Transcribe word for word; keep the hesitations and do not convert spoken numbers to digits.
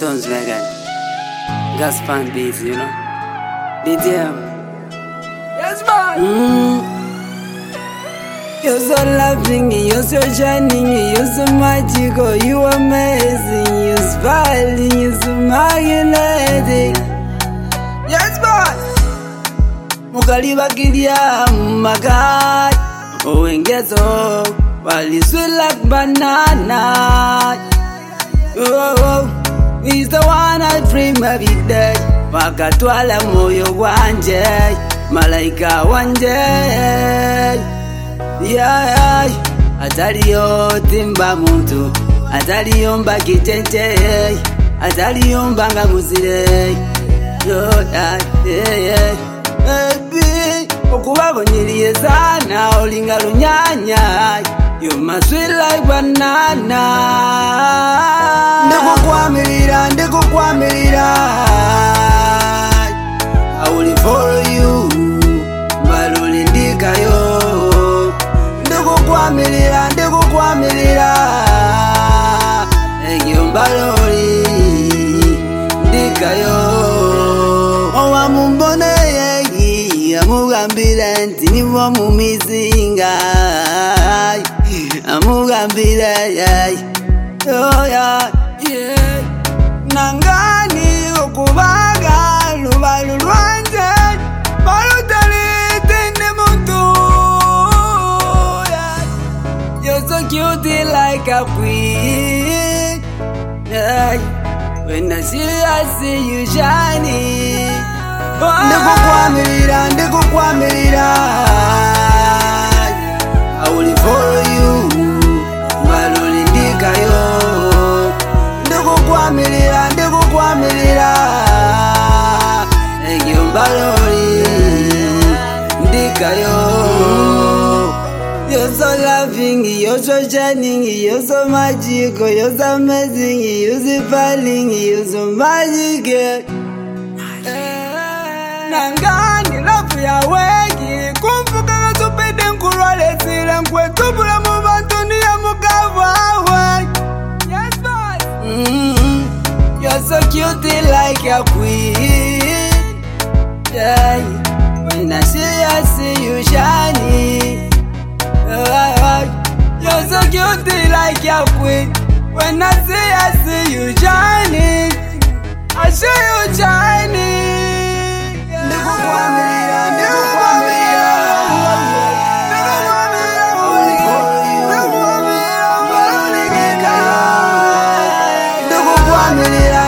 Stones Megan, Gas Fan Beats, you know. D T M. Yes, man. Mm. You're so loving, you're so shining, you're so magical, you're amazing, you're smiling, you're so magnetic. Yes, man. Mukalibakilia magai, uwengezo, wali sweet like banana. Oh, oh, he's the one I dream every day. Wakatwala moyo wanje, malaika wanje. Yeah, ataliyo timba muntu, ataliyo mba kitente, ataliyo mbanga muzire. Yo, yeah, yeah, yeah. Baby, okubabonyiriye sana olinga lunyanya. You must sweet like banana. Ndikukwamirira, ndikukwamirira. I will follow you, baluli ndikayo. Ndikukwamirira, ndikukwamirira. Egyo baluli ndikayo. Owa mumbone yegi, amugambira nti niwo mumizinga. Amugambira yai, oh yeah, yeah. Nangani okubaga lubalu lwanje, balutali tende muntu. Yeah. You're so cute like a queen. Yeah. When I see you, I see you shining. Oh, ndikukwamirira, ndikukwamirira. I will follow you, baluli ndikayo. Ndikukwamirira, ndikukwamirira. Egyo baluli ndikayo. You're so loving, you're so shining, you're so magical, you're so amazing, you're so falling, you're so magic. Nangani lafu ya wegi, kumfuka katupide nkurwale sile nkwetubula mubantu niya mukavawe. Yes, boy. Mm-hmm. You're so cute like a queen. Yeah. When I see you, I see you shining. You're so cute like a queen. When I see you, I see you shining. I see you shining. Ndikukwamirira, ndikukwamirira. Ndikukwamirira.